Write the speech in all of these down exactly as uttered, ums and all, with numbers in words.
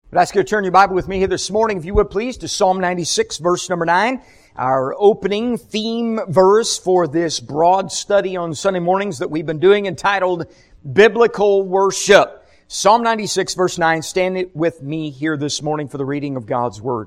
But I ask you to turn your Bible with me here this morning, if you would please, to Psalm ninety-six, verse number nine. Our opening theme verse for this broad study on Sunday mornings that we've been doing, entitled Biblical Worship. Psalm ninety-six, verse nine. Stand with me here this morning for the reading of God's Word.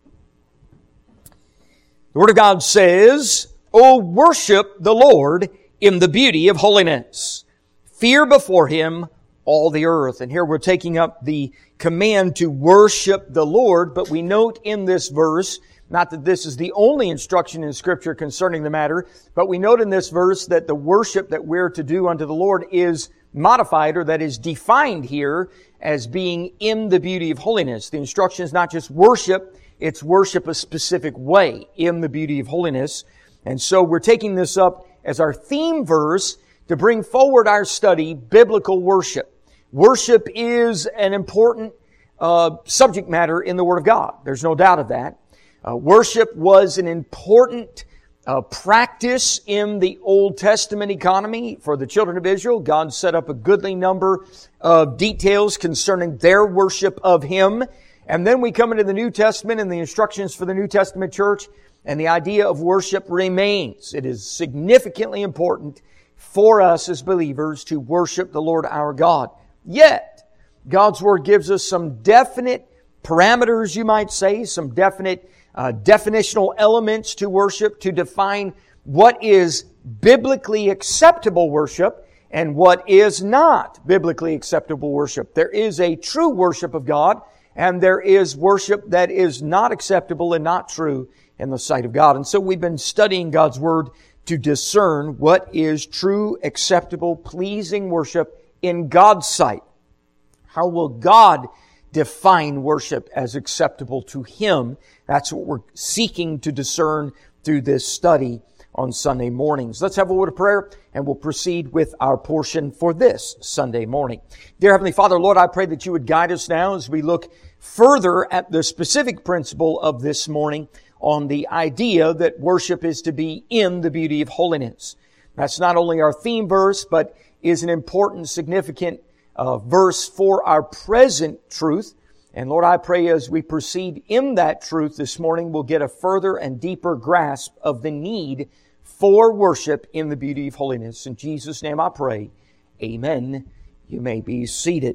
The Word of God says, "O worship the Lord in the beauty of holiness. Fear before Him all the earth." And here we're taking up the command to worship the Lord, but we note in this verse, not that this is the only instruction in Scripture concerning the matter, but we note in this verse that the worship that we're to do unto the Lord is modified, or that is defined here as being in the beauty of holiness. The instruction is not just worship, it's worship a specific way, in the beauty of holiness. And so we're taking this up as our theme verse to bring forward our study, biblical worship. Worship is an important uh, subject matter in the Word of God. There's no doubt of that. Uh, worship was an important uh, practice in the Old Testament economy for the children of Israel. God set up a goodly number of details concerning their worship of Him. And then we come into the New Testament and the instructions for the New Testament church, and the idea of worship remains. It is significantly important for us as believers to worship the Lord our God. Yet, God's Word gives us some definite parameters, you might say, some definite uh, definitional elements to worship to define what is biblically acceptable worship and what is not biblically acceptable worship. There is a true worship of God, and there is worship that is not acceptable and not true in the sight of God. And so we've been studying God's Word to discern what is true, acceptable, pleasing worship in God's sight. How will God define worship as acceptable to Him? That's what we're seeking to discern through this study on Sunday mornings. Let's have a word of prayer, and we'll proceed with our portion for this Sunday morning. Dear Heavenly Father, Lord, I pray that You would guide us now as we look further at the specific principle of this morning on the idea that worship is to be in the beauty of holiness. That's not only our theme verse, but is an important, significant uh, verse for our present truth. And Lord, I pray as we proceed in that truth this morning, we'll get a further and deeper grasp of the need for worship in the beauty of holiness. In Jesus' name I pray. Amen. You may be seated.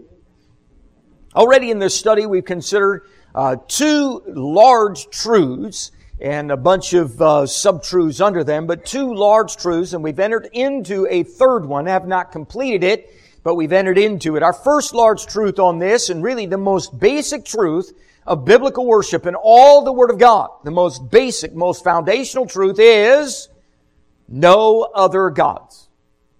Already in this study, we've considered uh, two large truths and a bunch of uh, sub-truths under them, but two large truths, and we've entered into a third one, have not completed it, but we've entered into it. Our first large truth on this, and really the most basic truth of biblical worship in all the Word of God, the most basic, most foundational truth is no other gods.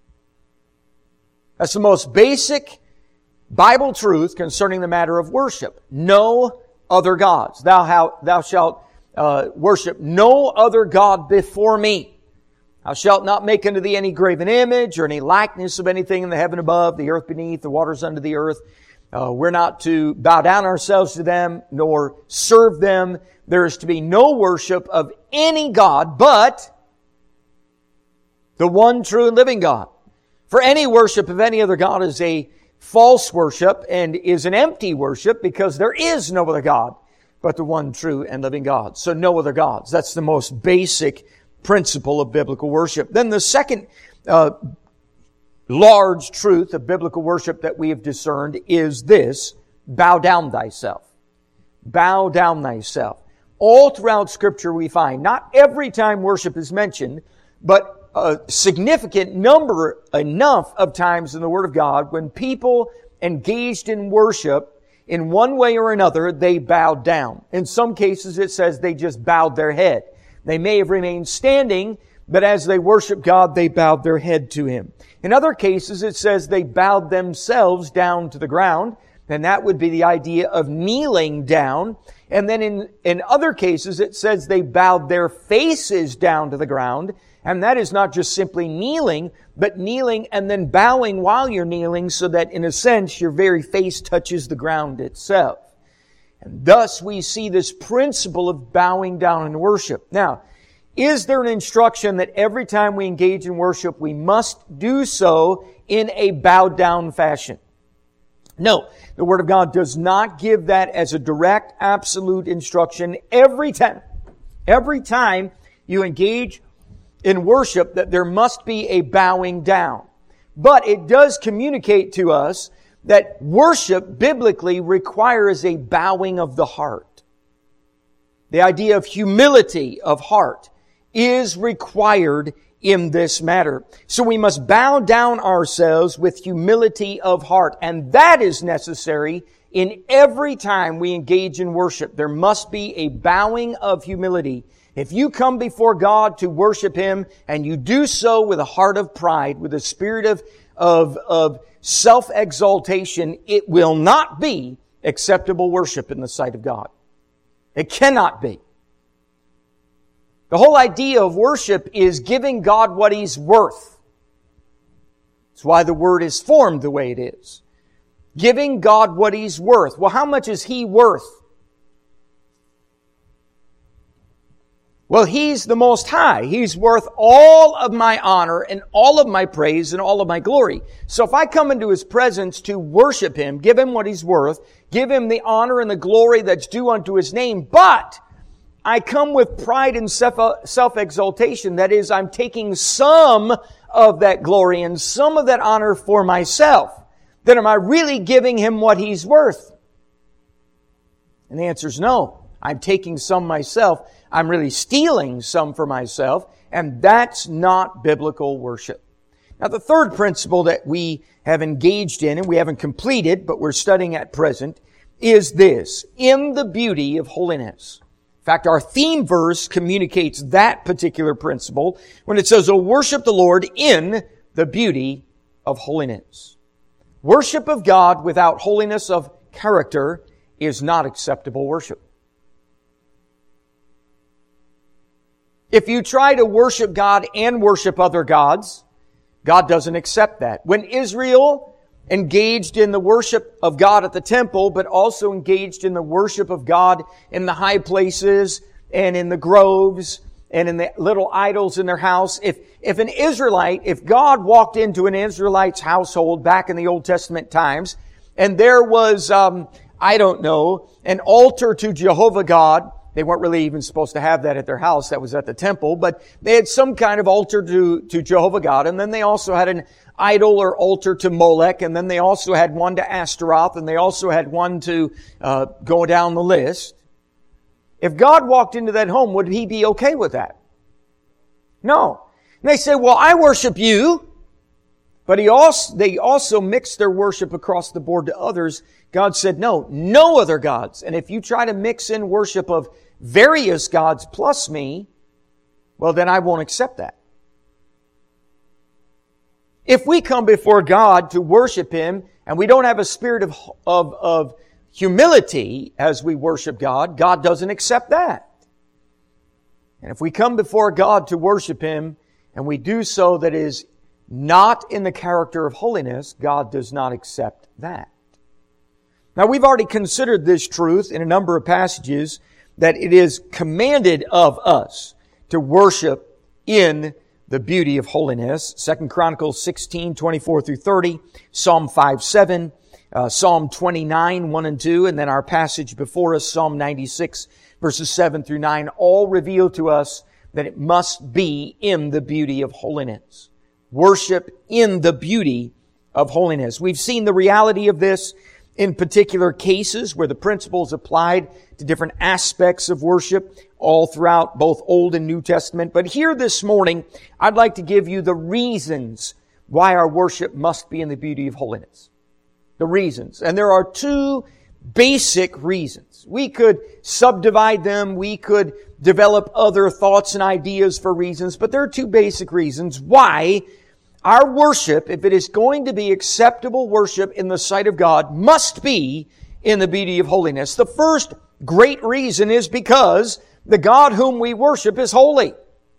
That's the most basic Bible truth concerning the matter of worship. No other gods. Thou, how, thou shalt Uh, worship no other God before me. Thou shalt not make unto thee any graven image or any likeness of anything in the heaven above, the earth beneath, the waters under the earth. Uh, we're not to bow down ourselves to them, nor serve them. There is to be no worship of any God but the one true and living God. For any worship of any other God is a false worship and is an empty worship, because there is no other God but the one true and living God. So no other gods. That's the most basic principle of biblical worship. Then the second uh, large truth of biblical worship that we have discerned is this: bow down thyself. Bow down thyself. All throughout Scripture we find, not every time worship is mentioned, but a significant number, enough of times in the Word of God, when people engaged in worship, in one way or another, they bowed down. In some cases, it says they just bowed their head. They may have remained standing, but as they worshiped God, they bowed their head to Him. In other cases, it says they bowed themselves down to the ground, and that would be the idea of kneeling down. And then in, in other cases, it says they bowed their faces down to the ground, and that is not just simply kneeling, but kneeling and then bowing while you're kneeling, so that in a sense your very face touches the ground itself. And thus we see this principle of bowing down in worship. Now, is there an instruction that every time we engage in worship we must do so in a bowed down fashion? No, the Word of God does not give that as a direct, absolute instruction every time. Every time you engage in worship, that there must be a bowing down. But it does communicate to us that worship biblically requires a bowing of the heart. The idea of humility of heart is required in this matter. So we must bow down ourselves with humility of heart. And that is necessary in every time we engage in worship. There must be a bowing of humility. If you come before God to worship Him and you do so with a heart of pride, with a spirit of, of, of self-exaltation, it will not be acceptable worship in the sight of God. It cannot be. The whole idea of worship is giving God what He's worth. That's why the word is formed the way it is. Giving God what He's worth. Well, how much is He worth? Well, He's the Most High. He's worth all of my honor and all of my praise and all of my glory. So if I come into His presence to worship Him, give Him what He's worth, give Him the honor and the glory that's due unto His name, but I come with pride and self-exaltation. That is, I'm taking some of that glory and some of that honor for myself. Then am I really giving Him what He's worth? And the answer is no. I'm taking some myself. I'm really stealing some for myself. And that's not biblical worship. Now, the third principle that we have engaged in, and we haven't completed, but we're studying at present, is this: in the beauty of holiness. In fact, our theme verse communicates that particular principle when it says, "Oh, worship the Lord in the beauty of holiness." Worship of God without holiness of character is not acceptable worship. If you try to worship God and worship other gods, God doesn't accept that. When Israel engaged in the worship of God at the temple, but also engaged in the worship of God in the high places and in the groves and in the little idols in their house. If, if an Israelite, if God walked into an Israelite's household back in the Old Testament times, and there was, um, I don't know, an altar to Jehovah God. They weren't really even supposed to have that at their house. That was at the temple. But they had some kind of altar to, to Jehovah God. And then they also had an idol or altar to Molech. And then they also had one to Ashtaroth. And they also had one to uh, go down the list. If God walked into that home, would He be okay with that? No. And they say, well, I worship you. But he also, they also mixed their worship across the board to others. God said, no, no other gods. And if you try to mix in worship of various gods plus me, well, then I won't accept that. If we come before God to worship Him and we don't have a spirit of, of, of humility as we worship God, God doesn't accept that. And if we come before God to worship Him and we do so that is not in the character of holiness, God does not accept that. Now, we've already considered this truth in a number of passages, that it is commanded of us to worship in the beauty of holiness. Second Chronicles sixteen, twenty-four through thirty, Psalm five, seven, uh, Psalm twenty-nine, one and two, and then our passage before us, Psalm ninety-six, verses seven through nine, all reveal to us that it must be in the beauty of holiness. Worship in the beauty of holiness. We've seen the reality of this in particular cases where the principles applied to different aspects of worship all throughout both Old and New Testament. But here this morning, I'd like to give you the reasons why our worship must be in the beauty of holiness. The reasons. And there are two basic reasons. We could subdivide them. We could develop other thoughts and ideas for reasons. But there are two basic reasons why our worship, if it is going to be acceptable worship in the sight of God, must be in the beauty of holiness. The first great reason is because the God whom we worship is holy.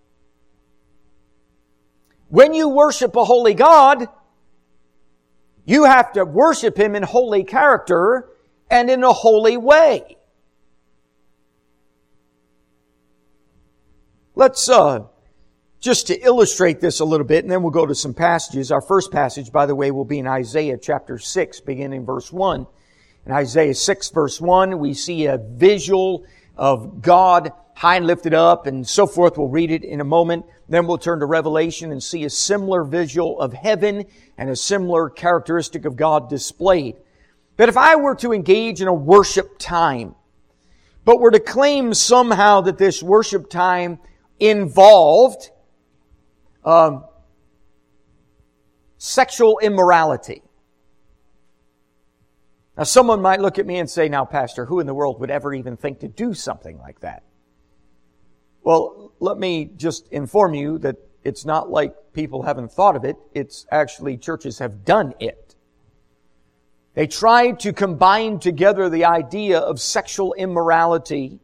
When you worship a holy God, you have to worship Him in holy character and in a holy way. Let's uh, Just to illustrate this a little bit, and then we'll go to some passages. Our first passage, by the way, will be in Isaiah chapter six, beginning verse one. In Isaiah six, verse one, we see a visual of God high and lifted up and so forth. We'll read it in a moment. Then we'll turn to Revelation and see a similar visual of heaven and a similar characteristic of God displayed. But if I were to engage in a worship time, but were to claim somehow that this worship time involved um, sexual immorality. Now someone might look at me and say, now Pastor, who in the world would ever even think to do something like that? Well, let me just inform you that it's not like people haven't thought of it. It's actually churches have done it. They tried to combine together the idea of sexual immorality.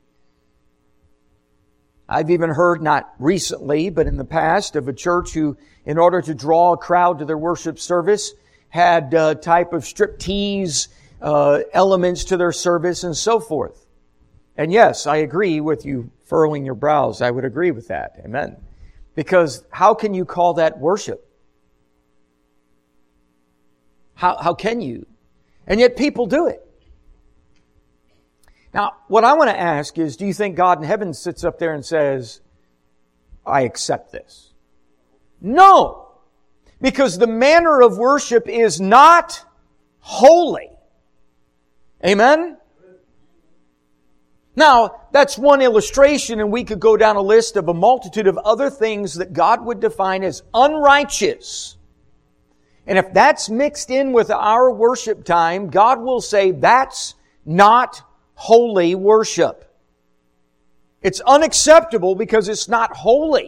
I've even heard, not recently, but in the past, of a church who, in order to draw a crowd to their worship service, had a type of striptease uh, elements to their service and so forth. And yes, I agree with you furrowing your brows. I would agree with that. Amen. Because how can you call that worship? How, how can you? And yet people do it. Now, what I want to ask is, do you think God in heaven sits up there and says, I accept this? No! Because the manner of worship is not holy. Amen? Now, that's one illustration, and we could go down a list of a multitude of other things that God would define as unrighteous. And if that's mixed in with our worship time, God will say that's not holy worship. It's unacceptable because it's not holy.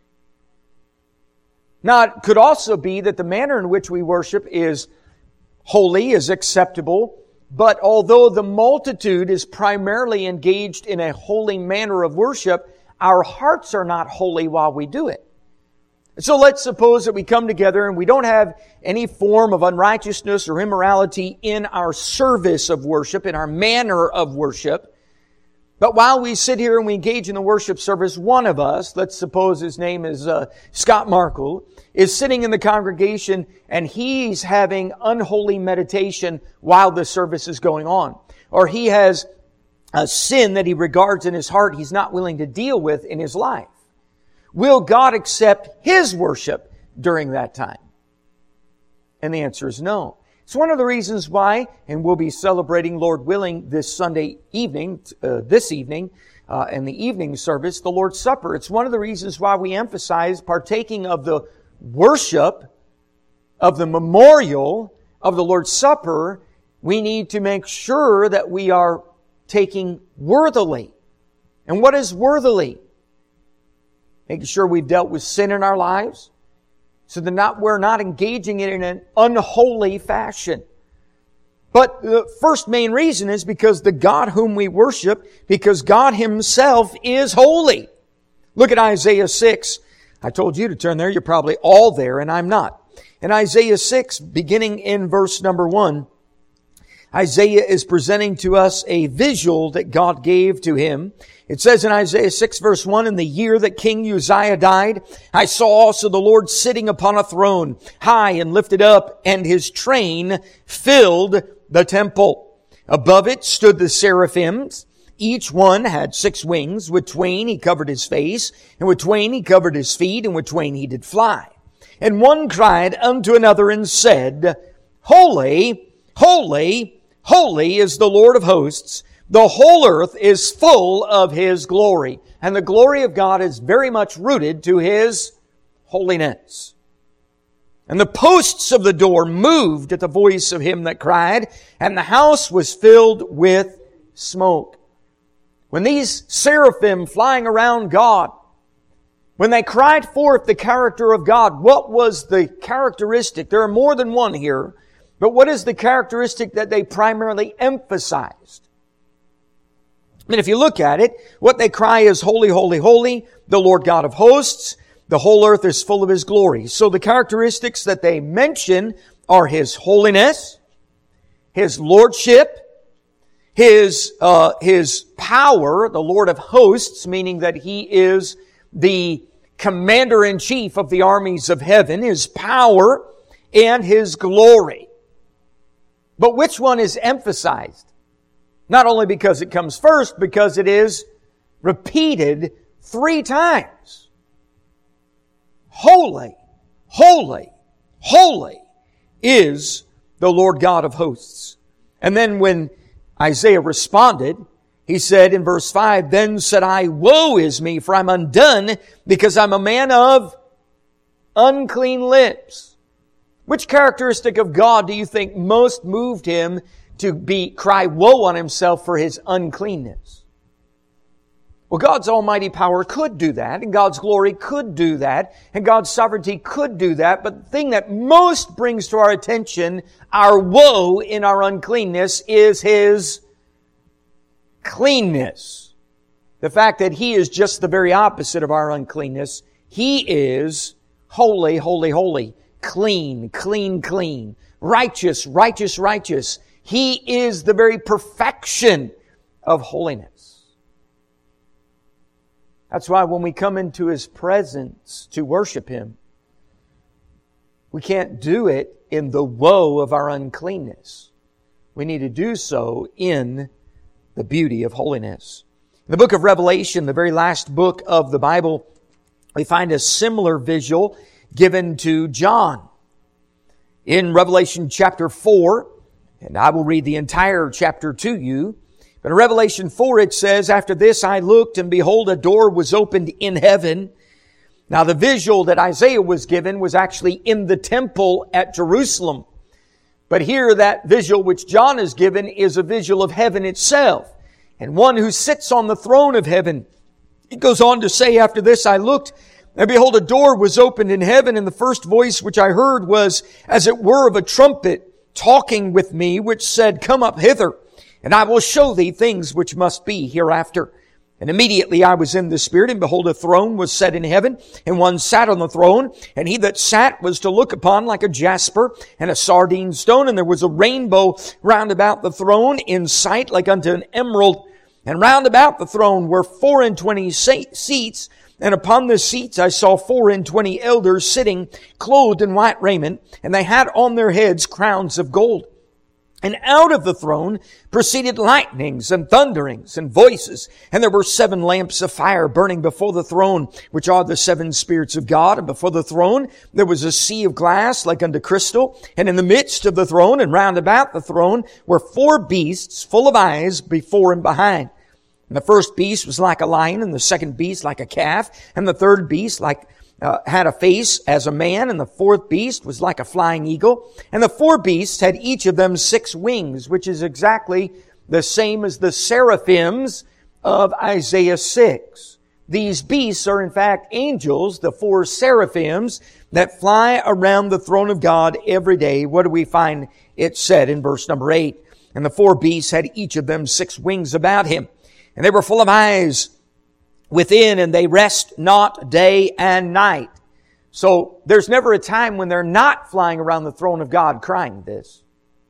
Now, it could also be that the manner in which we worship is holy, is acceptable, but although the multitude is primarily engaged in a holy manner of worship, our hearts are not holy while we do it. So let's suppose that we come together and we don't have any form of unrighteousness or immorality in our service of worship, in our manner of worship. But while we sit here and we engage in the worship service, one of us, let's suppose his name is uh, Scott Markle, is sitting in the congregation and he's having unholy meditation while the service is going on. Or he has a sin that he regards in his heart he's not willing to deal with in his life. Will God accept his worship during that time? And the answer is no. It's one of the reasons why, and we'll be celebrating, Lord willing, this Sunday evening, uh, this evening, uh, in the evening service, the Lord's Supper. It's one of the reasons why we emphasize partaking of the worship, of the memorial of the Lord's Supper. We need to make sure that we are taking worthily. And what is worthily? Making sure we've dealt with sin in our lives, so that not, we're not engaging it in an unholy fashion. But the first main reason is because the God whom we worship, because God Himself is holy. Look at Isaiah six. I told you to turn there. You're probably all there, and I'm not. In Isaiah six, beginning in verse number one, Isaiah is presenting to us a visual that God gave to him. It says in Isaiah six verse one, in the year that King Uzziah died, I saw also the Lord sitting upon a throne, high and lifted up, and His train filled the temple. Above it stood the seraphims. Each one had six wings. With twain He covered His face, and with twain He covered His feet, and with twain He did fly. And one cried unto another and said, Holy, holy, holy is the Lord of hosts. The whole earth is full of His glory. And the glory of God is very much rooted to His holiness. And the posts of the door moved at the voice of him that cried, and the house was filled with smoke. When these seraphim flying around God, when they cried forth the character of God, what was the characteristic? There are more than one here, but what is the characteristic that they primarily emphasized? I mean, if you look at it, what they cry is, Holy, holy, holy, the Lord God of hosts. The whole earth is full of His glory. So the characteristics that they mention are His holiness, His lordship, His, uh, His power, the Lord of hosts, meaning that He is the commander-in-chief of the armies of heaven, His power, and His glory. But which one is emphasized? Not only because it comes first, because it is repeated three times. Holy, holy, holy is the Lord God of hosts. And then when Isaiah responded, he said in verse five, Then said I, Woe is me, for I'm undone, because I'm a man of unclean lips. Which characteristic of God do you think most moved Him to be cry woe on Himself for His uncleanness? Well, God's almighty power could do that, and God's glory could do that, and God's sovereignty could do that, but the thing that most brings to our attention our woe in our uncleanness is His cleanness. The fact that He is just the very opposite of our uncleanness. He is holy, holy, holy, clean, clean, clean, righteous, righteous, righteous. He is the very perfection of holiness. That's why when we come into His presence to worship Him, we can't do it in the woe of our uncleanness. We need to do so in the beauty of holiness. In the book of Revelation, the very last book of the Bible, we find a similar visual given to John. In Revelation chapter four, and I will read the entire chapter to you, but in Revelation four it says, After this I looked, and behold, a door was opened in heaven. Now the visual that Isaiah was given was actually in the temple at Jerusalem. But here that visual which John is given is a visual of heaven itself, and one who sits on the throne of heaven. It goes on to say, After this I looked, and behold, a door was opened in heaven, and the first voice which I heard was as it were of a trumpet talking with me, which said, Come up hither, and I will show thee things which must be hereafter. And immediately I was in the Spirit, and behold, a throne was set in heaven, and one sat on the throne, and he that sat was to look upon like a jasper and a sardine stone, and there was a rainbow round about the throne in sight like unto an emerald. And round about the throne were four and twenty seats, and upon the seats I saw four and twenty elders sitting, clothed in white raiment, and they had on their heads crowns of gold. And out of the throne proceeded lightnings and thunderings and voices. And there were seven lamps of fire burning before the throne, which are the seven spirits of God. And before the throne there was a sea of glass like unto crystal. And in the midst of the throne and round about the throne were four beasts full of eyes before and behind. And the first beast was like a lion, and the second beast like a calf, and the third beast like Uh, had a face as a man, and the fourth beast was like a flying eagle. And the four beasts had each of them six wings, which is exactly the same as the seraphims of Isaiah six. These beasts are in fact angels, the four seraphims that fly around the throne of God every day. What do we find it said in verse number eight? And the four beasts had each of them six wings about him, and they were full of eyes within, and they rest not day and night. So there's never a time when they're not flying around the throne of God crying this,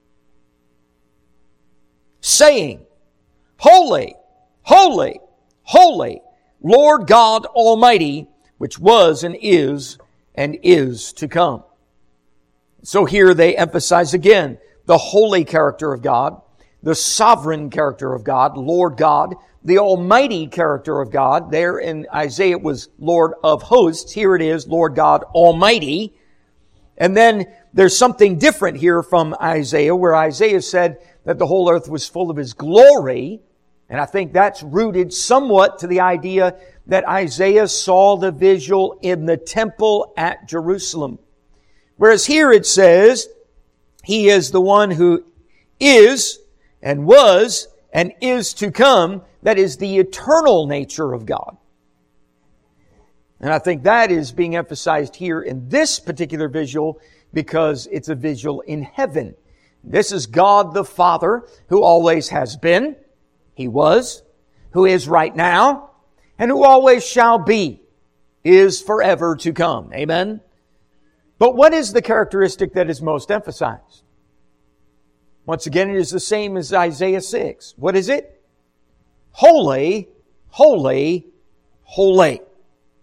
saying, Holy, holy, holy, Lord God Almighty, which was and is and is to come. So here they emphasize again the holy character of God, the sovereign character of God, Lord God, the almighty character of God. There in Isaiah it was Lord of hosts. Here it is Lord God Almighty. And then there's something different here from Isaiah, where Isaiah said that the whole earth was full of His glory. And I think that's rooted somewhat to the idea that Isaiah saw the visual in the temple at Jerusalem. Whereas here it says, He is the one who is and was and is to come. That is the eternal nature of God. And I think that is being emphasized here in this particular visual because it's a visual in heaven. This is God the Father, who always has been, He was, who is right now, and who always shall be, is forever to come. Amen? But what is the characteristic that is most emphasized? Once again, it is the same as Isaiah six. What is it? Holy, holy, holy.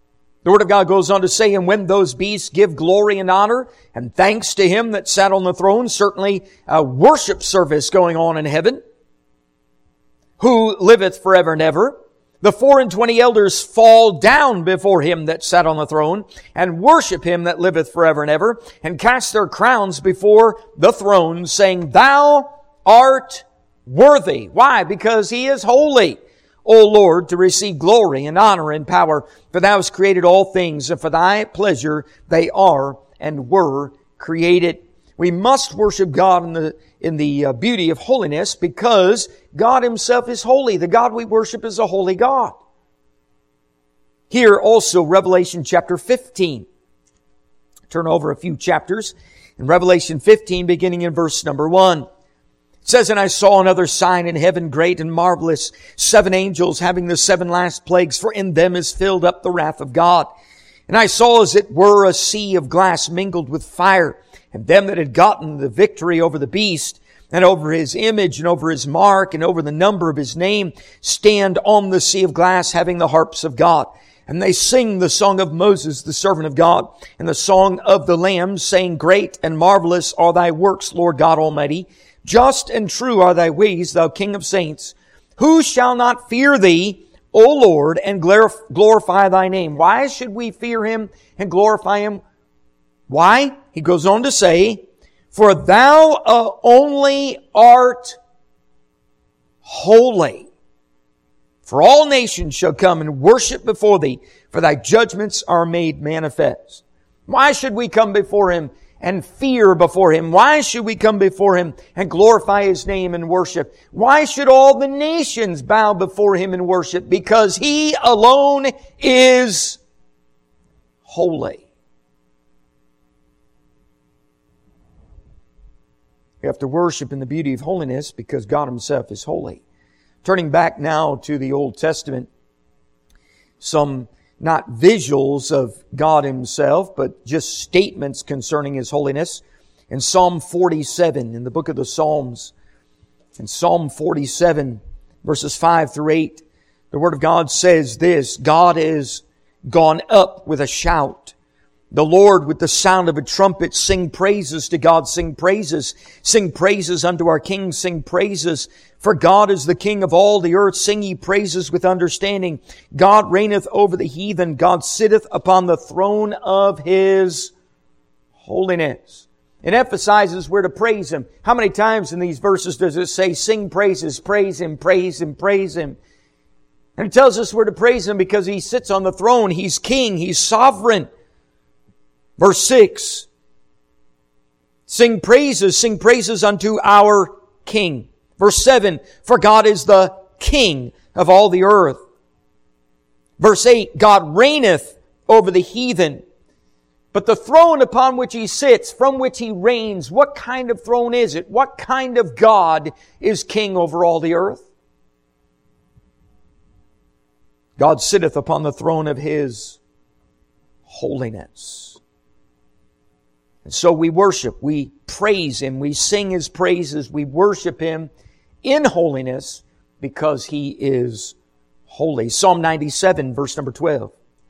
The Word of God goes on to say, and when those beasts give glory and honor and thanks to Him that sat on the throne, certainly a worship service going on in heaven, who liveth forever and ever. The four and twenty elders fall down before Him that sat on the throne and worship Him that liveth forever and ever, and cast their crowns before the throne, saying, Thou art worthy. Why? Because He is holy, O Lord, to receive glory and honor and power. For Thou hast created all things, and for Thy pleasure they are and were created. We must worship God in the in the beauty of holiness, because God Himself is holy. The God we worship is a holy God. Here also, Revelation chapter fifteen. Turn over a few chapters. In Revelation fifteen, beginning in verse number one. It says, And I saw another sign in heaven, great and marvelous, seven angels having the seven last plagues, for in them is filled up the wrath of God. And I saw as it were a sea of glass mingled with fire, and them that had gotten the victory over the beast, and over his image, and over his mark, and over the number of his name, stand on the sea of glass, having the harps of God. And they sing the song of Moses, the servant of God, and the song of the Lamb, saying, Great and marvelous are thy works, Lord God Almighty. Just and true are thy ways, thou King of saints. Who shall not fear thee, O Lord, and glorify thy name? Why should we fear Him and glorify Him? Why? He goes on to say, For thou uh, only art holy. For all nations shall come and worship before thee, for thy judgments are made manifest. Why should we come before Him and fear before Him? Why should we come before Him and glorify His name and worship? Why should all the nations bow before Him and worship? Because He alone is holy. We have to worship in the beauty of holiness because God Himself is holy. Turning back now to the Old Testament, some not visuals of God Himself, but just statements concerning His holiness. In Psalm forty-seven, in the book of the Psalms, in Psalm forty-seven, verses five through eight, the Word of God says this, God is gone up with a shout. The Lord with the sound of a trumpet. Sing praises to God, sing praises. Sing praises unto our King, sing praises. For God is the King of all the earth. Sing ye praises with understanding. God reigneth over the heathen. God sitteth upon the throne of His holiness. It emphasizes we're to praise Him. How many times in these verses does it say, sing praises, praise Him, praise Him, praise Him? And it tells us we're to praise Him because He sits on the throne. He's King. He's sovereign. Verse six, sing praises, sing praises unto our King. Verse seven, for God is the King of all the earth. Verse eight, God reigneth over the heathen. But the throne upon which He sits, from which He reigns, what kind of throne is it? What kind of God is King over all the earth? God sitteth upon the throne of His holiness. And so we worship, we praise Him, we sing His praises, we worship Him in holiness because He is holy. Psalm ninety-seven, verse number twelve.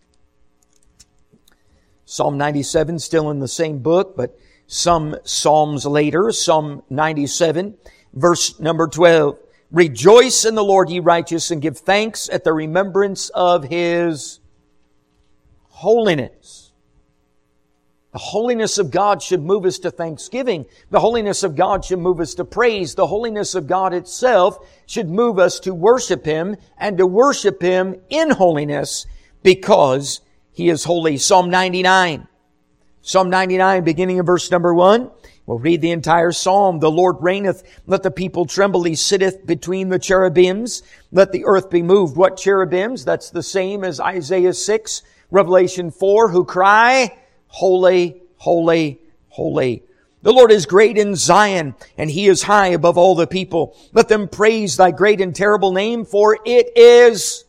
Psalm ninety-seven, still in the same book, but some Psalms later. Psalm ninety-seven, verse number twelve. Rejoice in the Lord, ye righteous, and give thanks at the remembrance of His holiness. The holiness of God should move us to thanksgiving. The holiness of God should move us to praise. The holiness of God itself should move us to worship Him and to worship Him in holiness because He is holy. Psalm ninety-nine. Psalm ninety-nine, beginning in verse number one. We'll read the entire psalm. The Lord reigneth, let the people tremble. He sitteth between the cherubims. Let the earth be moved. What cherubims? That's the same as Isaiah six, Revelation four, who cry, Holy, holy, holy. The Lord is great in Zion, and He is high above all the people. Let them praise Thy great and terrible name, for it is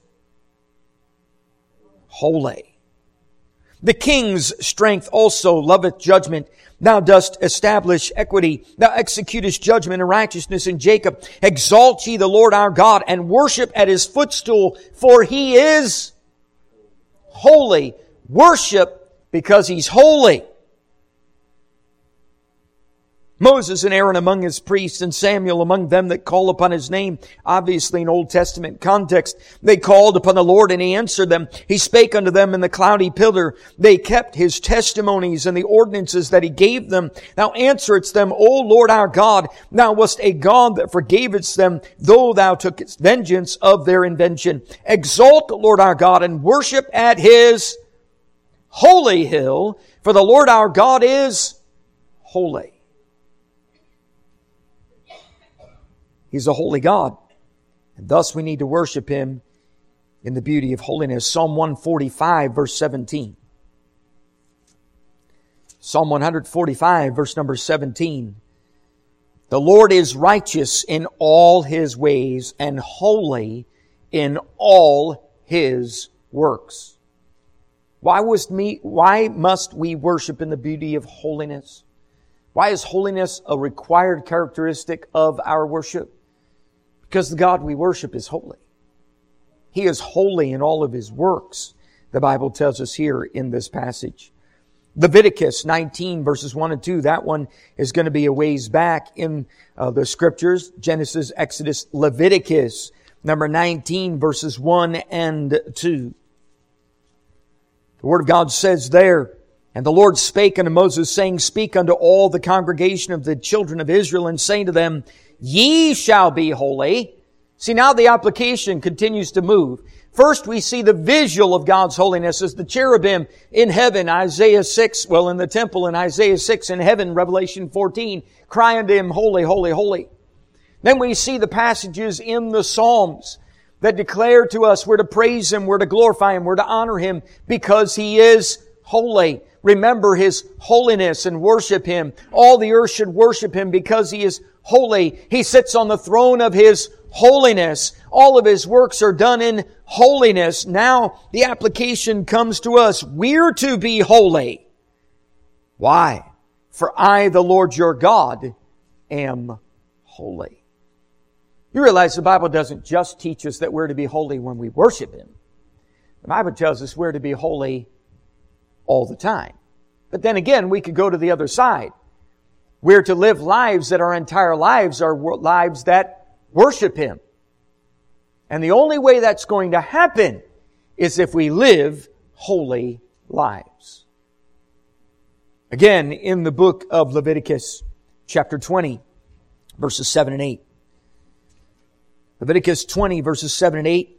holy. The king's strength also loveth judgment. Thou dost establish equity. Thou executest judgment and righteousness in Jacob. Exalt ye the Lord our God, and worship at His footstool, for He is holy. worship because He's holy. Moses and Aaron among His priests, and Samuel among them that call upon His name. Obviously in Old Testament context, they called upon the Lord and He answered them. He spake unto them in the cloudy pillar. They kept His testimonies and the ordinances that He gave them. Thou answeredst them, O Lord our God. Thou wast a God that forgavest them, though Thou tookest vengeance of their invention. Exalt the Lord our God and worship at His holy hill, for the Lord our God is holy. He's a holy God. And thus we need to worship Him in the beauty of holiness. Psalm one forty-five, verse seventeen. Psalm one forty-five, verse number seventeen. The Lord is righteous in all His ways and holy in all His works. Why was me, why must we worship in the beauty of holiness? Why is holiness a required characteristic of our worship? Because the God we worship is holy. He is holy in all of His works, the Bible tells us here in this passage. Leviticus nineteen, verses one and two, that one is going to be a ways back in uh, the Scriptures. Genesis, Exodus, Leviticus, number nineteen, verses one and two. The Word of God says there, And the Lord spake unto Moses, saying, Speak unto all the congregation of the children of Israel, and saying to them, Ye shall be holy. See, now the application continues to move. First, we see the visual of God's holiness as the cherubim in heaven, Isaiah six, well, in the temple in Isaiah six, in heaven, Revelation fourteen, cry unto Him, Holy, holy, holy. Then we see the passages in the Psalms that declare to us we're to praise Him, we're to glorify Him, we're to honor Him because He is holy. Remember His holiness and worship Him. All the earth should worship Him because He is holy. He sits on the throne of His holiness. All of His works are done in holiness. Now the application comes to us. We're to be holy. Why? For I, the Lord your God, am holy. You realize the Bible doesn't just teach us that we're to be holy when we worship Him. The Bible tells us we're to be holy all the time. But then again, we could go to the other side. We're to live lives that our entire lives are lives that worship Him. And the only way that's going to happen is if we live holy lives. Again, in the book of Leviticus, chapter twenty, verses seven and eight. Leviticus twenty, verses seven and eight.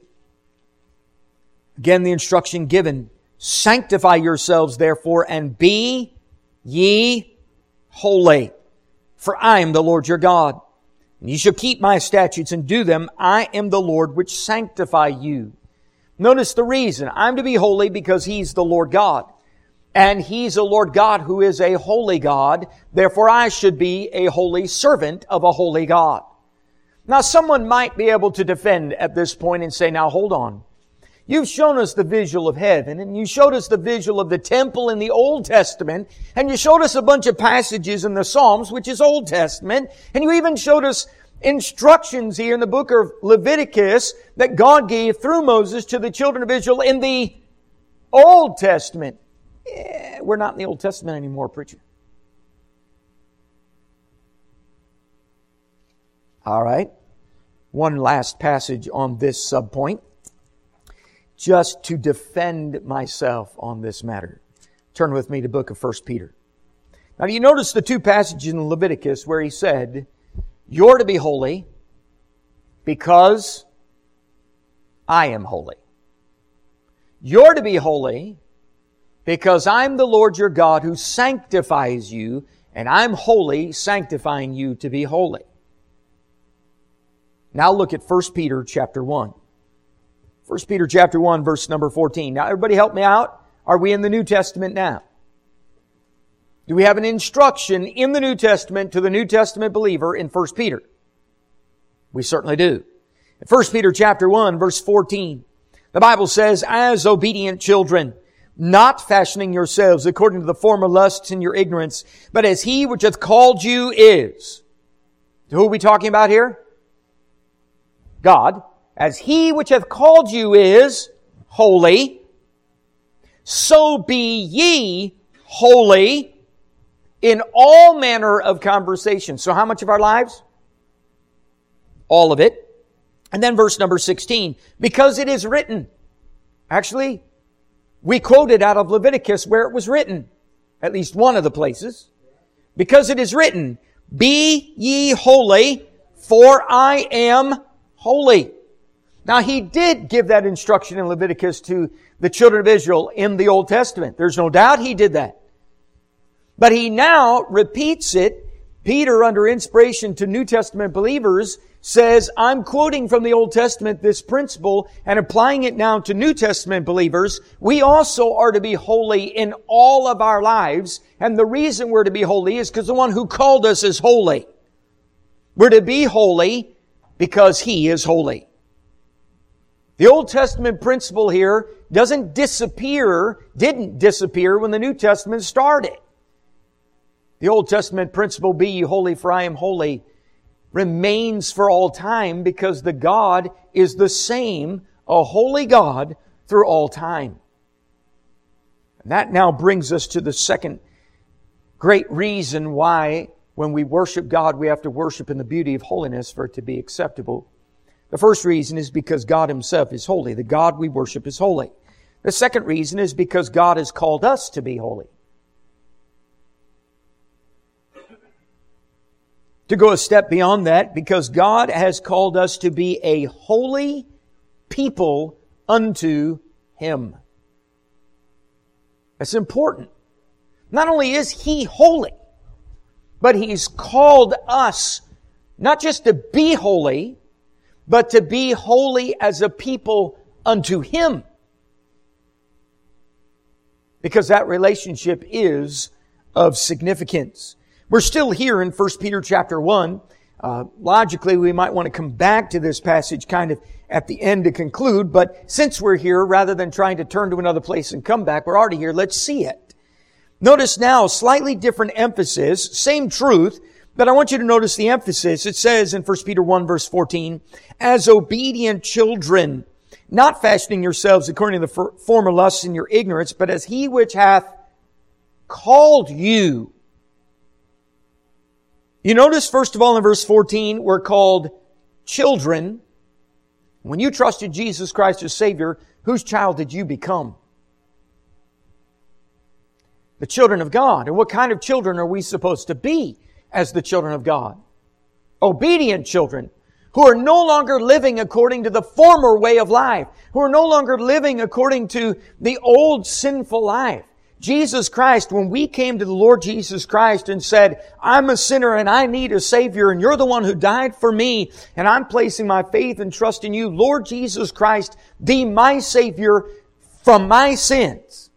Again, the instruction given, Sanctify yourselves, therefore, and be ye holy. For I am the Lord your God. And ye shall keep my statutes and do them. I am the Lord which sanctify you. Notice the reason. I'm to be holy because He's the Lord God. And He's a Lord God who is a holy God. Therefore, I should be a holy servant of a holy God. Now, someone might be able to defend at this point and say, now hold on. You've shown us the visual of heaven, and you showed us the visual of the temple in the Old Testament, and you showed us a bunch of passages in the Psalms, which is Old Testament, and you even showed us instructions here in the book of Leviticus that God gave through Moses to the children of Israel in the Old Testament. Eh, we're not in the Old Testament anymore, preacher. All right. One last passage on this subpoint, just to defend myself on this matter. Turn with me to the book of First Peter. Now, do you notice the two passages in Leviticus where he said, You're to be holy because I am holy. You're to be holy because I'm the Lord your God who sanctifies you, and I'm holy, sanctifying you to be holy. Now look at First Peter chapter one. First Peter chapter one, verse number fourteen. Now everybody help me out. Are we in the New Testament now? Do we have an instruction in the New Testament to the New Testament believer in First Peter? We certainly do. In First Peter chapter one, verse fourteen, the Bible says, As obedient children, not fashioning yourselves according to the former lusts in your ignorance, but as He which hath called you is. Who are we talking about here? God. As He which hath called you is holy, so be ye holy in all manner of conversation. So how much of our lives? All of it. And then verse number sixteen, because it is written. Actually, we quoted out of Leviticus where it was written. At least one of the places. Because it is written, be ye holy, for I am holy. Now, He did give that instruction in Leviticus to the children of Israel in the Old Testament. There's no doubt He did that. But He now repeats it. Peter, under inspiration to New Testament believers, says, I'm quoting from the Old Testament this principle and applying it now to New Testament believers. We also are to be holy in all of our lives. And the reason we're to be holy is because the one who called us is holy. We're to be holy because He is holy. The Old Testament principle here doesn't disappear, didn't disappear when the New Testament started. The Old Testament principle, be ye holy for I am holy, remains for all time because the God is the same, a holy God through all time. And that now brings us to the second great reason why when we worship God, we have to worship in the beauty of holiness for it to be acceptable. The first reason is because God Himself is holy. The God we worship is holy. The second reason is because God has called us to be holy. To go a step beyond that, because God has called us to be a holy people unto Him. That's important. Not only is He holy, but He's called us not just to be holy, but to be holy as a people unto Him. Because that relationship is of significance. We're still here in First Peter chapter one. Uh, logically, we might want to come back to this passage kind of at the end to conclude, but since we're here, rather than trying to turn to another place and come back, we're already here, let's see it. Notice now, slightly different emphasis, same truth, but I want you to notice the emphasis. It says in First Peter one verse fourteen, as obedient children, not fashioning yourselves according to the former lusts in your ignorance, but as He which hath called you. You notice, first of all, in verse fourteen, we're called children. When you trusted Jesus Christ as Savior, whose child did you become? The children of God. And what kind of children are we supposed to be as the children of God? Obedient children who are no longer living according to the former way of life, who are no longer living according to the old sinful life. Jesus Christ, when we came to the Lord Jesus Christ and said, I'm a sinner and I need a Savior and you're the one who died for me and I'm placing my faith and trust in you, Lord Jesus Christ, be my Savior from my sins.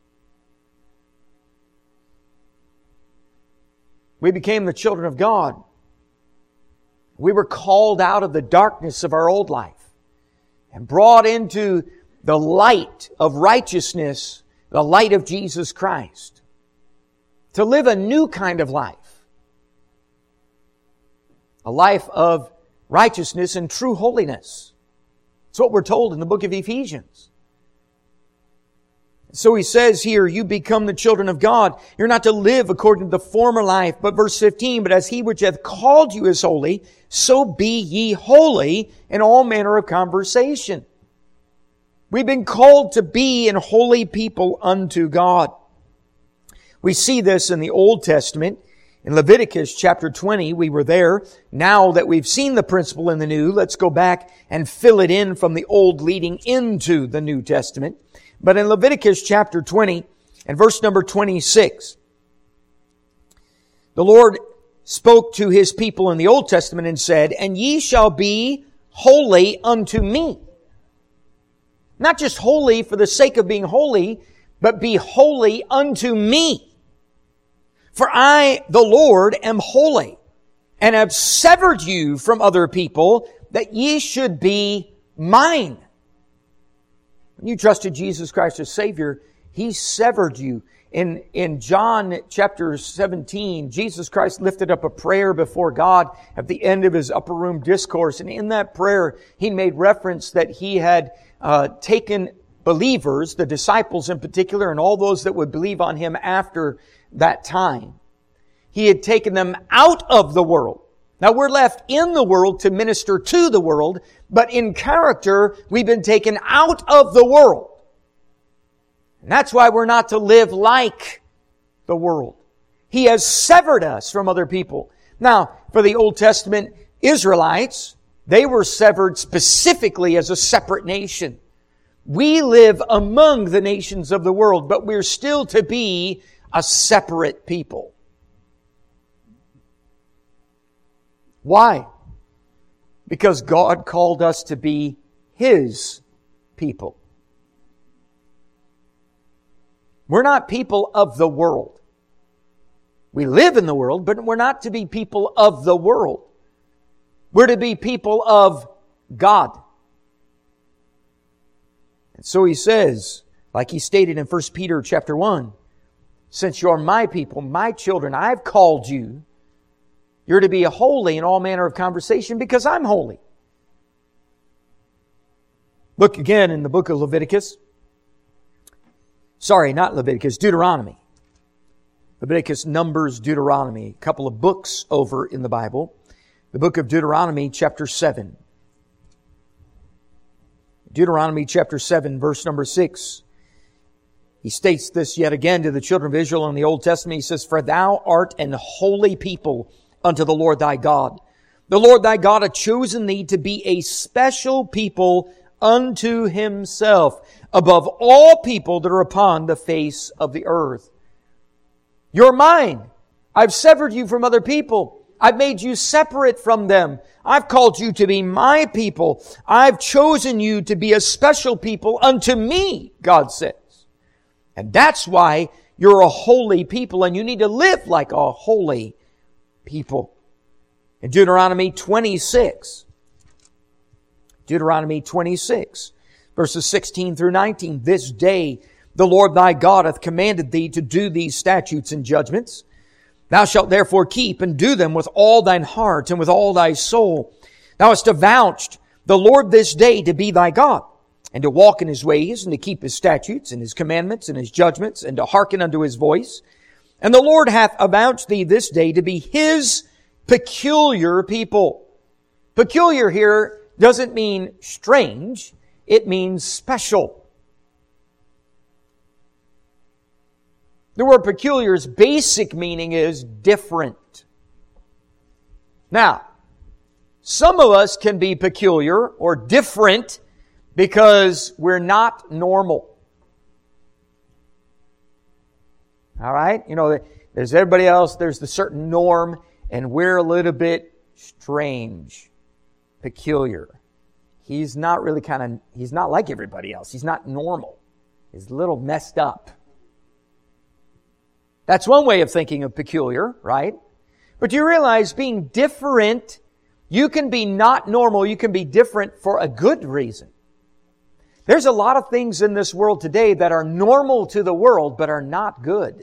We became the children of God. We were called out of the darkness of our old life and brought into the light of righteousness, the light of Jesus Christ, to live a new kind of life, a life of righteousness and true holiness. That's what we're told in the book of Ephesians. So he says here, you become the children of God. You're not to live according to the former life. But verse fifteen, but as He which hath called you is holy, so be ye holy in all manner of conversation. We've been called to be an holy people unto God. We see this in the Old Testament. In Leviticus chapter twenty, we were there. Now that we've seen the principle in the New, let's go back and fill it in from the Old leading into the New Testament. But in Leviticus chapter twenty and verse number twenty-six, the Lord spoke to His people in the Old Testament and said, and ye shall be holy unto me. Not just holy for the sake of being holy, but be holy unto me. For I, the Lord, am holy, and have severed you from other people, that ye should be mine. When you trusted Jesus Christ as Savior, He severed you. In, in John chapter seventeen, Jesus Christ lifted up a prayer before God at the end of His upper room discourse. And in that prayer, He made reference that He had uh, taken believers, the disciples in particular, and all those that would believe on Him after that time. He had taken them out of the world. Now we're left in the world to minister to the world, but in character, we've been taken out of the world. And that's why we're not to live like the world. He has severed us from other people. Now, for the Old Testament Israelites, they were severed specifically as a separate nation. We live among the nations of the world, but we're still to be a separate people. Why? Because God called us to be His people. We're not people of the world. We live in the world, but we're not to be people of the world. We're to be people of God. And so He says, like He stated in First Peter chapter one, since you're my people, my children, I've called you. You're to be holy in all manner of conversation because I'm holy. Look again in the book of Leviticus. Sorry, not Leviticus, Deuteronomy. Leviticus, Numbers, Deuteronomy. A couple of books over in the Bible. The book of Deuteronomy, chapter seven. Deuteronomy chapter seven, verse number six. He states this yet again to the children of Israel in the Old Testament. He says, for thou art an holy people unto the Lord thy God. The Lord thy God hath chosen thee to be a special people unto Himself, above all people that are upon the face of the earth. You're mine. I've severed you from other people. I've made you separate from them. I've called you to be my people. I've chosen you to be a special people unto me, God says. And that's why you're a holy people and you need to live like a holy people. In Deuteronomy twenty-six, Deuteronomy twenty-six, verses sixteen through nineteen, this day the Lord thy God hath commanded thee to do these statutes and judgments. Thou shalt therefore keep and do them with all thine heart and with all thy soul. Thou hast avouched the Lord this day to be thy God, and to walk in His ways, and to keep His statutes, and His commandments, and His judgments, and to hearken unto His voice. And the Lord hath avouched thee this day to be His peculiar people. Peculiar here doesn't mean strange. It means special. The word peculiar's basic meaning is different. Now, some of us can be peculiar or different because we're not normal. All right? You know, there's everybody else, there's the certain norm, and we're a little bit strange, peculiar. He's not really kind of, he's not like everybody else. He's not normal. He's a little messed up. That's one way of thinking of peculiar, right? But you realize being different, you can be not normal, you can be different for a good reason. There's a lot of things in this world today that are normal to the world, but are not good.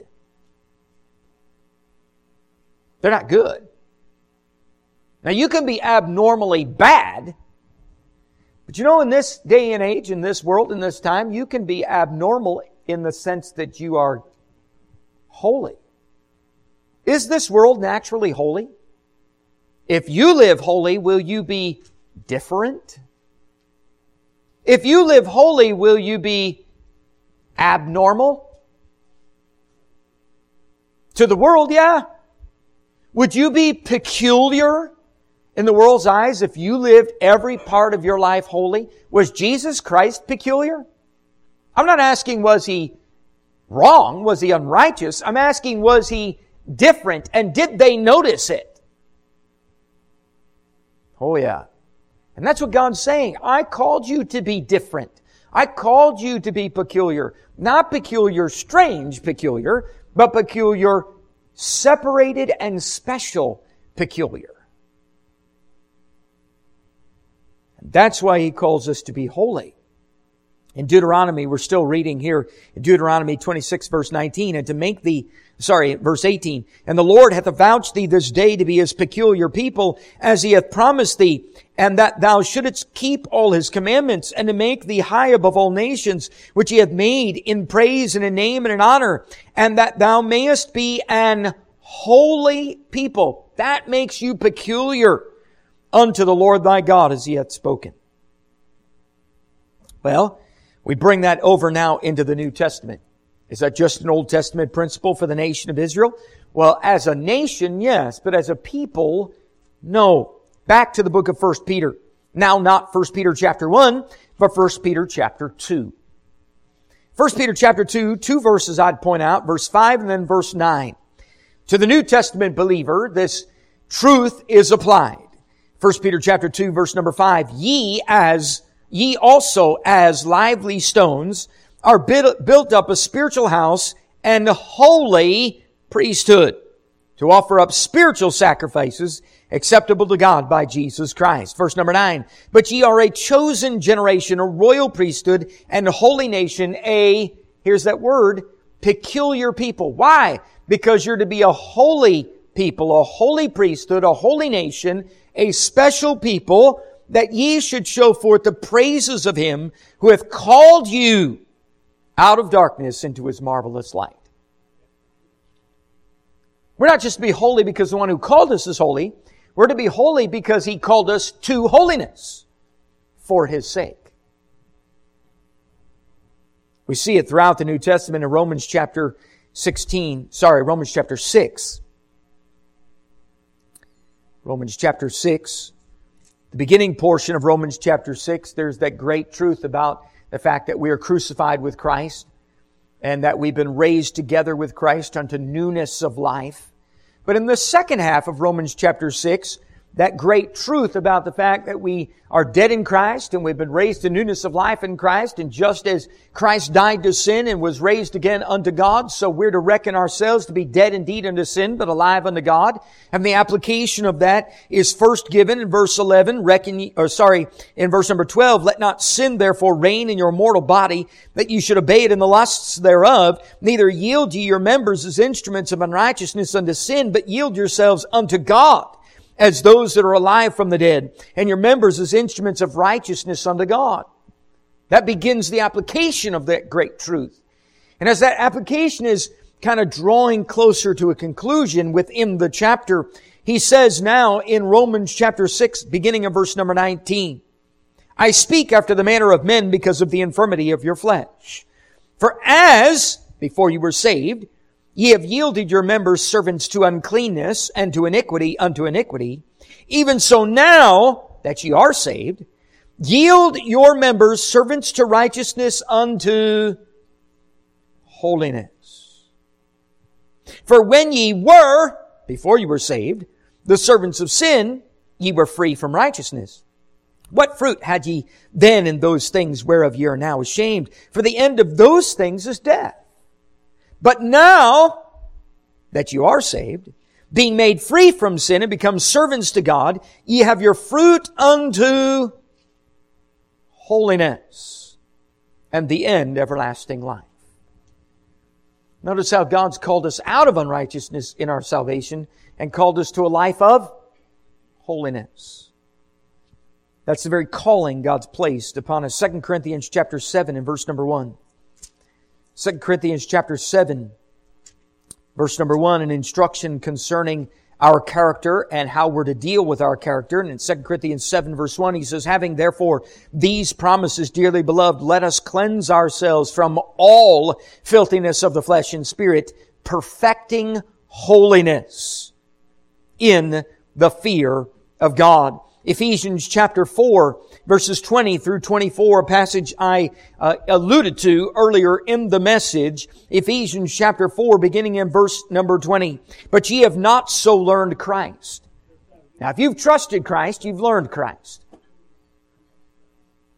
They're not good. Now you can be abnormally bad, but you know, in this day and age, in this world, in this time, you can be abnormal in the sense that you are holy. Is this world naturally holy? If you live holy, will you be different? If you live holy, will you be abnormal? To the world, yeah. Would you be peculiar in the world's eyes if you lived every part of your life holy? Was Jesus Christ peculiar? I'm not asking was He wrong? Was He unrighteous? I'm asking was He different? And did they notice it? Oh yeah. And that's what God's saying. I called you to be different. I called you to be peculiar. Not peculiar, strange peculiar, but peculiar, separated and special peculiar. And that's why He calls us to be holy. In Deuteronomy, we're still reading here in Deuteronomy twenty-six verse nineteen, and to make thee, sorry, verse eighteen, and the Lord hath avouched thee this day to be his peculiar people, as he hath promised thee, and that thou shouldest keep all his commandments, and to make thee high above all nations, which he hath made in praise and in name and in honor, and that thou mayest be an holy people. That makes you peculiar unto the Lord thy God, as he hath spoken. Well, we bring that over now into the New Testament. Is that just an Old Testament principle for the nation of Israel? Well, as a nation, yes, but as a people, no. Back to the book of First Peter. Now not First Peter chapter one, but First Peter chapter two. First Peter chapter two, two verses I'd point out, verse five and then verse nine. To the New Testament believer, this truth is applied. First Peter chapter two, verse number five, Ye as Ye also, as lively stones, are built up a spiritual house and a holy priesthood, to offer up spiritual sacrifices acceptable to God by Jesus Christ. Verse number nine, But ye are a chosen generation, a royal priesthood, and a holy nation, a, here's that word, peculiar people. Why? Because you're to be a holy people, a holy priesthood, a holy nation, a special people, that ye should show forth the praises of him who hath called you out of darkness into his marvelous light. We're not just to be holy because the one who called us is holy. We're to be holy because he called us to holiness for his sake. We see it throughout the New Testament in Romans chapter sixteen, sorry, Romans chapter six. Romans chapter six. The beginning portion of Romans chapter six, there's that great truth about the fact that we are crucified with Christ and that we've been raised together with Christ unto newness of life. But in the second half of Romans chapter six, that great truth about the fact that we are dead in Christ and we've been raised to newness of life in Christ, and just as Christ died to sin and was raised again unto God, so we're to reckon ourselves to be dead indeed unto sin, but alive unto God. And the application of that is first given in verse eleven, reckon ye, or sorry, in verse number twelve, Let not sin therefore reign in your mortal body, that you should obey it in the lusts thereof, neither yield ye your members as instruments of unrighteousness unto sin, but yield yourselves unto God, as those that are alive from the dead, and your members as instruments of righteousness unto God. That begins the application of that great truth. And as that application is kind of drawing closer to a conclusion within the chapter, he says now in Romans chapter six, beginning of verse number nineteen, I speak after the manner of men because of the infirmity of your flesh. For as, before you were saved, ye have yielded your members servants to uncleanness, and to iniquity unto iniquity, even so now that ye are saved, yield your members servants to righteousness unto holiness. For when ye were, before you were saved, the servants of sin, ye were free from righteousness. What fruit had ye then in those things whereof ye are now ashamed? For the end of those things is death. But now that you are saved, being made free from sin and become servants to God, ye have your fruit unto holiness, and the end everlasting life. Notice how God's called us out of unrighteousness in our salvation and called us to a life of holiness. That's the very calling God's placed upon us. Second Corinthians chapter seven and verse number one. Second Corinthians chapter seven, verse number one, an instruction concerning our character and how we're to deal with our character. And in Second Corinthians seven, verse one, he says, Having therefore these promises, dearly beloved, let us cleanse ourselves from all filthiness of the flesh and spirit, perfecting holiness in the fear of God. Ephesians chapter four, verses twenty through twenty-four, a passage I uh, alluded to earlier in the message. Ephesians chapter four, beginning in verse number twenty. But ye have not so learned Christ. Now, if you've trusted Christ, you've learned Christ.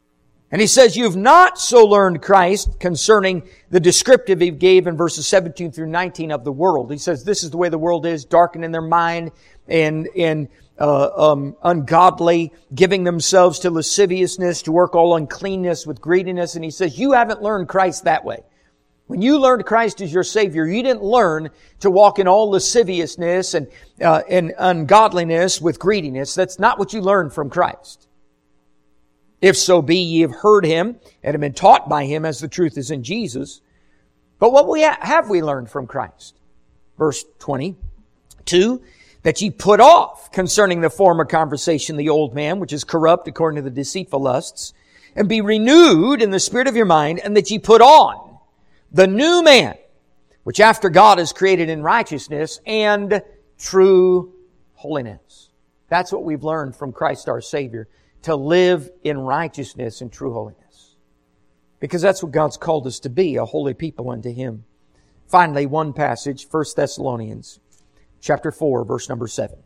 And he says, you've not so learned Christ concerning the descriptive he gave in verses seventeen through nineteen of the world. He says, this is the way the world is, darkened in their mind and, and uh, um, ungodly, giving themselves to lasciviousness, to work all uncleanness with greediness. And he says, you haven't learned Christ that way. When you learned Christ as your Savior, you didn't learn to walk in all lasciviousness and, uh, and ungodliness with greediness. That's not what you learned from Christ. If so be ye have heard Him and have been taught by Him as the truth is in Jesus. But what we ha- have we learned from Christ? Verse twenty-two, that ye put off concerning the former conversation the old man, which is corrupt according to the deceitful lusts, and be renewed in the spirit of your mind, and that ye put on the new man, which after God is created in righteousness and true holiness. That's what we've learned from Christ our Savior. To live in righteousness and true holiness. Because that's what God's called us to be, a holy people unto Him. Finally, one passage, First Thessalonians chapter four, verse number seven.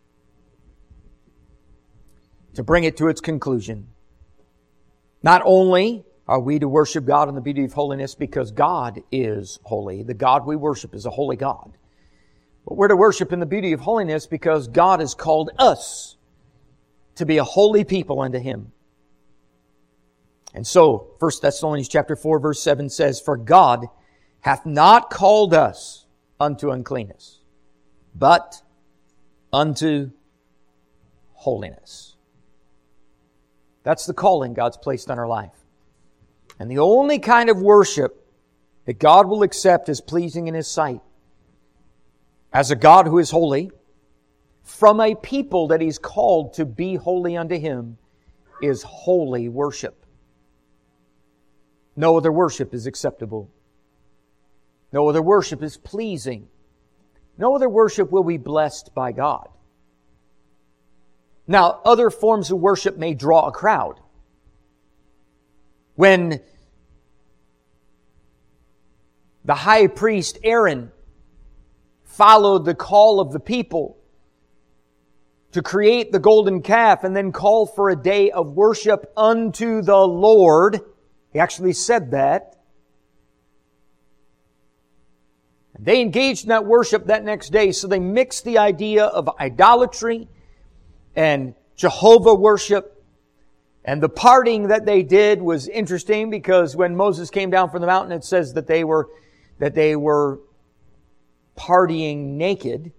To bring it to its conclusion. Not only are we to worship God in the beauty of holiness because God is holy. The God we worship is a holy God. But we're to worship in the beauty of holiness because God has called us to be a holy people unto Him. And so, First Thessalonians chapter four, verse seven says, for God hath not called us unto uncleanness, but unto holiness. That's the calling God's placed on our life. And the only kind of worship that God will accept as pleasing in His sight, as a God who is holy, from a people that He's called to be holy unto Him, is holy worship. No other worship is acceptable. No other worship is pleasing. No other worship will be blessed by God. Now, other forms of worship may draw a crowd. When the high priest Aaron followed the call of the people to create the golden calf and then call for a day of worship unto the Lord. He actually said that. They engaged in that worship that next day, so they mixed the idea of idolatry and Jehovah worship. And the parting that they did was interesting because when Moses came down from the mountain, it says that they were, that they were partying naked.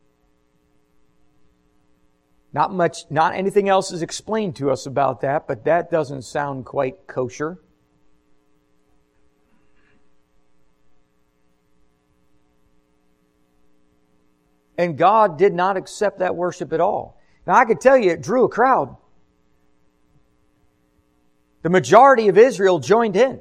Not much, not anything else is explained to us about that, but that doesn't sound quite kosher. And God did not accept that worship at all. Now I could tell you it drew a crowd. The majority of Israel joined in.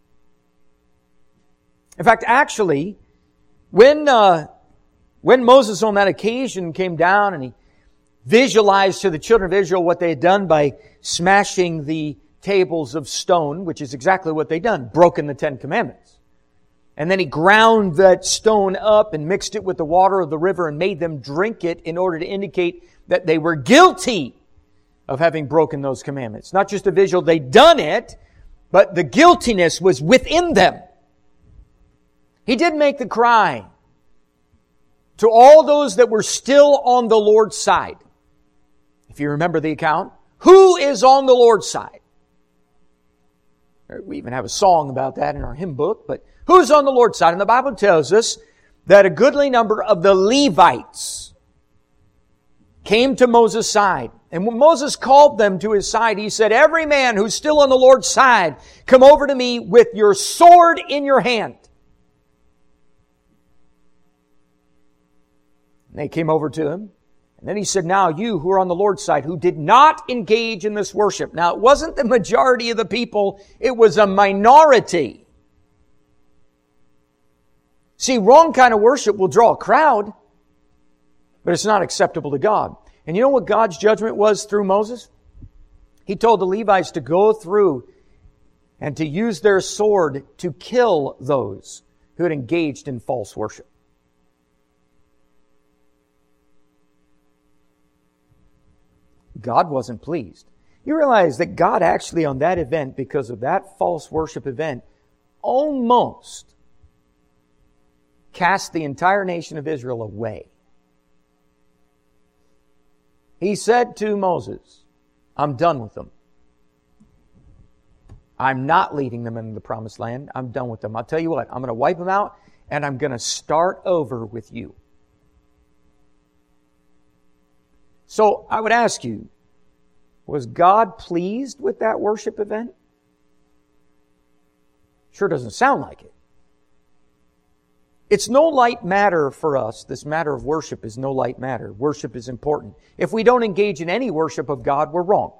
In fact, actually, when, uh, when Moses on that occasion came down and he visualized to the children of Israel what they had done by smashing the tables of stone, which is exactly what they'd done, broken the Ten Commandments. And then He ground that stone up and mixed it with the water of the river and made them drink it in order to indicate that they were guilty of having broken those commandments. Not just a visual, they'd done it, but the guiltiness was within them. He did make the cry to all those that were still on the Lord's side. If you remember the account, who is on the Lord's side? We even have a song about that in our hymn book, but who's on the Lord's side? And the Bible tells us that a goodly number of the Levites came to Moses' side. And when Moses called them to his side, he said, every man who's still on the Lord's side, come over to me with your sword in your hand. And they came over to him. And then he said, now you who are on the Lord's side, who did not engage in this worship. Now it wasn't the majority of the people, it was a minority. See, wrong kind of worship will draw a crowd, but it's not acceptable to God. And you know what God's judgment was through Moses? He told the Levites to go through and to use their sword to kill those who had engaged in false worship. God wasn't pleased. You realize that God actually on that event, because of that false worship event, almost cast the entire nation of Israel away. He said to Moses, I'm done with them. I'm not leading them into the promised land. I'm done with them. I'll tell you what, I'm going to wipe them out and I'm going to start over with you. So I would ask you, was God pleased with that worship event? Sure doesn't sound like it. It's no light matter for us. This matter of worship is no light matter. Worship is important. If we don't engage in any worship of God, we're wrong.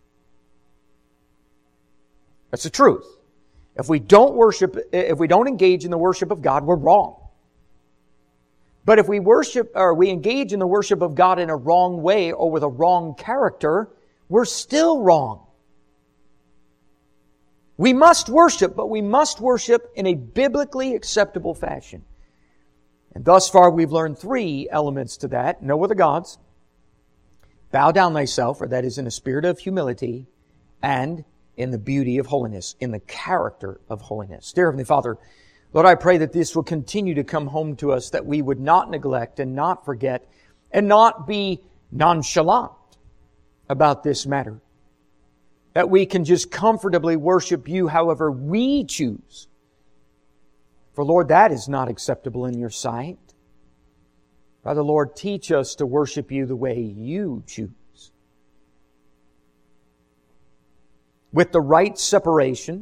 That's the truth. If we don't worship, if we don't engage in the worship of God, we're wrong. But if we worship, or we engage in the worship of God in a wrong way or with a wrong character, we're still wrong. We must worship, but we must worship in a biblically acceptable fashion. And thus far we've learned three elements to that. No other gods. Bow down thyself, or that is in a spirit of humility, and in the beauty of holiness, in the character of holiness. Dear Heavenly Father, Lord, I pray that this will continue to come home to us, that we would not neglect and not forget and not be nonchalant about this matter. That we can just comfortably worship You however we choose. For Lord, that is not acceptable in Your sight. Rather, Lord, teach us to worship You the way You choose. With the right separation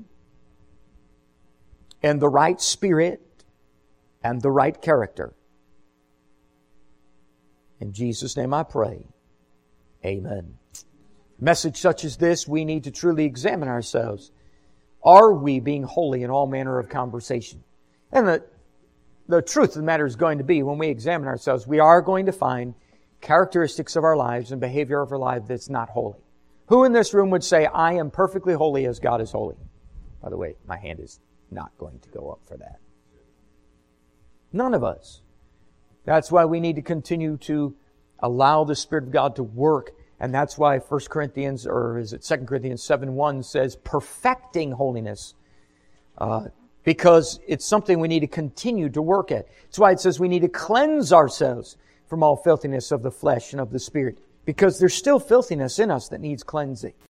and the right spirit and the right character. In Jesus' name I pray. Amen. A message such as this, we need to truly examine ourselves. Are we being holy in all manner of conversation? And the, the truth of the matter is going to be, when we examine ourselves, we are going to find characteristics of our lives and behavior of our life that's not holy. Who in this room would say, I am perfectly holy as God is holy? By the way, my hand is not going to go up for that. None of us. That's why we need to continue to allow the Spirit of God to work. And that's why First Corinthians, or is it Second Corinthians seven one says, perfecting holiness. Uh, because it's something we need to continue to work at. That's why it says we need to cleanse ourselves from all filthiness of the flesh and of the spirit. Because there's still filthiness in us that needs cleansing.